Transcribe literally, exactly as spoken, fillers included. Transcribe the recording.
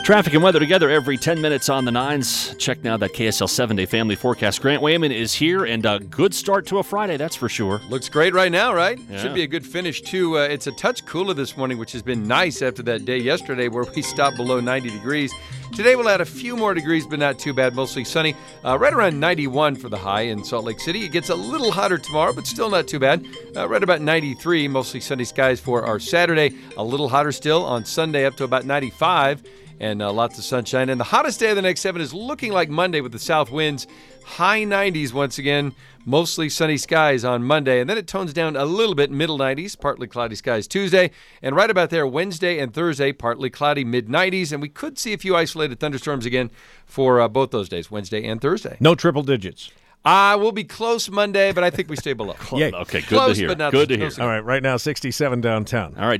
Traffic and weather together every ten minutes on the nines. Check now that K S L seven-day family forecast. Grant Wayman is here, and a good start to a Friday, that's for sure. Looks great right now, right? Yeah. Should be a good finish, too. Uh, it's a touch cooler this morning, which has been nice after that day yesterday where we stopped below ninety degrees. Today we'll add a few more degrees, but not too bad. Mostly sunny. Uh, right around ninety-one for the high in Salt Lake City. It gets a little hotter tomorrow, but still not too bad. Uh, right about ninety-three. Mostly sunny skies for our Saturday. A little hotter still on Sunday, up to about ninety-five. And uh, lots of sunshine. And the hottest day of the next seven is looking like Monday with the south winds. High nineties once again. Mostly sunny skies on Monday. And then it tones down a little bit, middle nineties. Partly cloudy skies Tuesday. And right about there, Wednesday and Thursday, partly cloudy, mid nineties. And we could see a few isolated thunderstorms again for uh, both those days, Wednesday and Thursday. No triple digits. Uh, we'll be close Monday, but I think we stay below. Yay. Okay, good Close, to hear. but not Good to no hear. cigar. All right, right now sixty-seven downtown. All right.